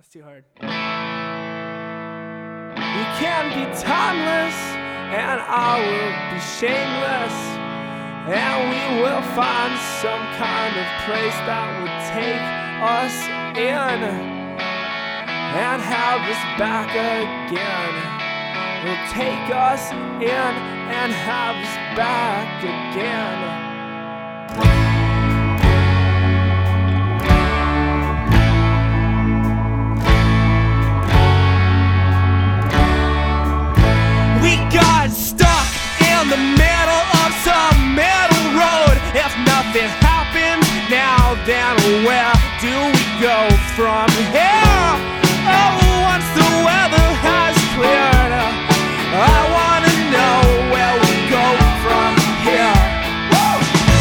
That's too hard. You can be timeless, and I will be shameless, and we will find some kind of place that would take us in and have us back again. Will take us in and have us back again. In the middle of some middle road. If nothing happens now, then where do we go from here? Oh, once the weather has cleared, I wanna know where we go from here. Woo!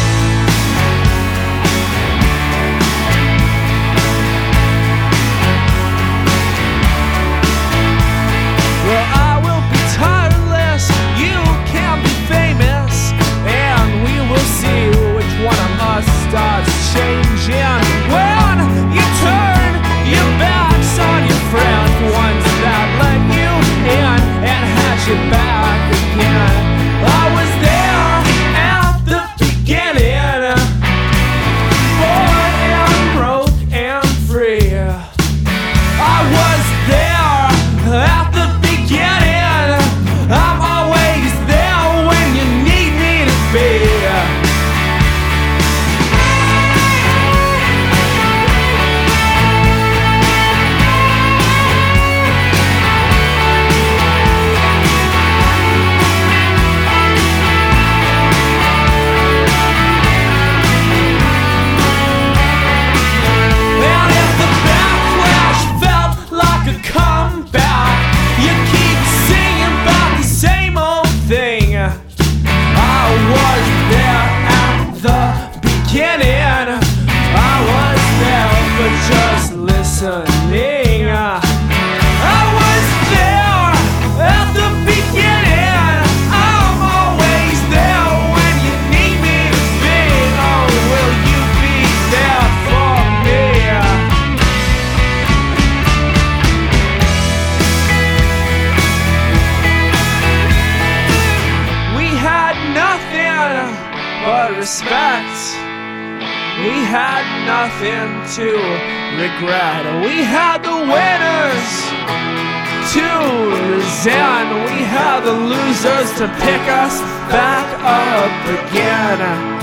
Well, I will be tireless, you can be famous, and we will see which one of us starts changing. When you turn your backs on your friends, ones that let you in and had your back again. I was there at the beginning, born and broke and free. I was there at the beginning, I'm always there when you need me to be. And if the backlash felt like a comeback, you keep singing about the same old thing. I was there at the beginning, I was there for just listening. I was there at the beginning, I'm always there when you need me to be. Oh, will you be there for me? We had nothing but respect. We had nothing to regret. We had the winners to resent. We had the losers to pick us back up again.